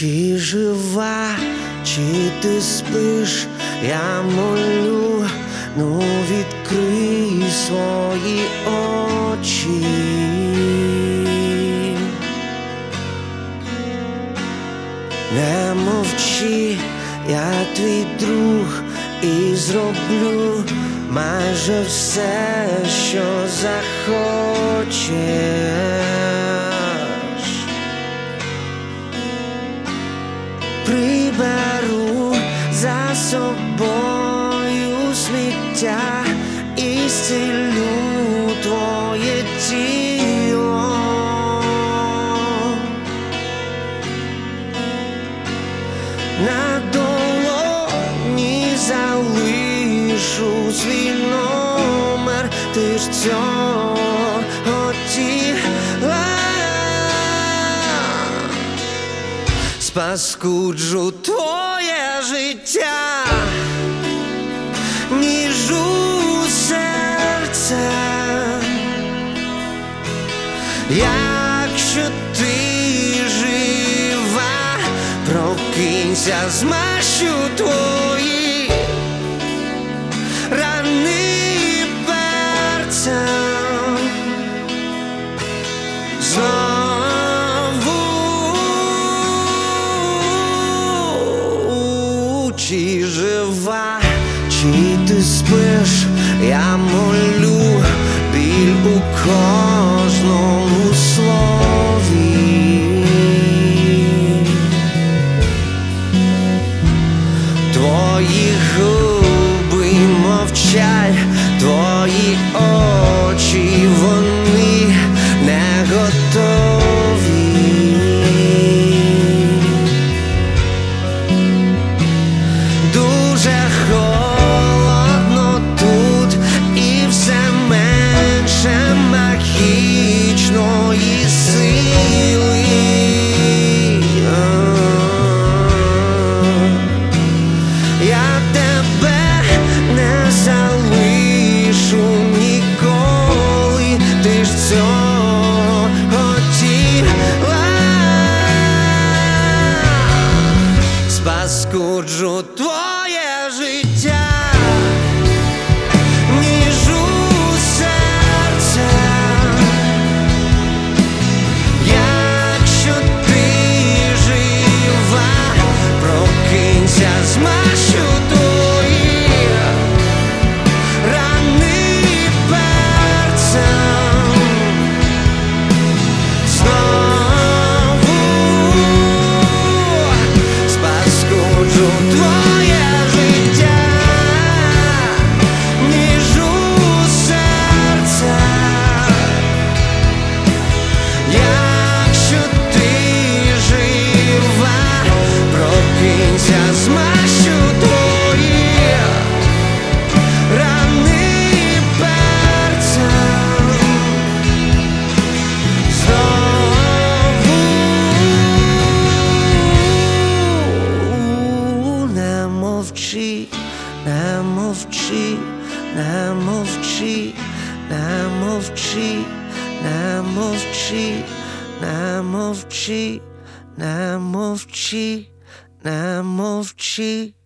Чи жива, чи ти спиш, я молю, ну відкрий свої очі. Не мовчи, я твій друг і зроблю майже все, що захочеш. Приберу за собою сміття і зцілю твоє тіло. На долоні залишу свій номер, ти ж цього хотіла. Спаскуджу твоє життя, ніжу серце. Якщо ти жива, прокинься, змащу твої рани перцем. Чи жива, чи ти спиш, я молю, біль у кожному слові. Твої губи мовчать, твої очі, вони не готові. Дуже холодно тут і все менше магічної сили. Я тебе не залишу ніколи, ти ж цього хотіла. Спаскуджу твоє життя, ніжу серце. Якщо ти жива, прокинься, змащу твої рани перцем. Знову спаскуджу твоє життя, ніжу серце. Якщо ти жива, прокинься, змащу твої рани перцем. Знову не мовчи, не мовчи, не мовчи, не мовчи, не мовчи, не мовчи, не мовчи, не мовчи.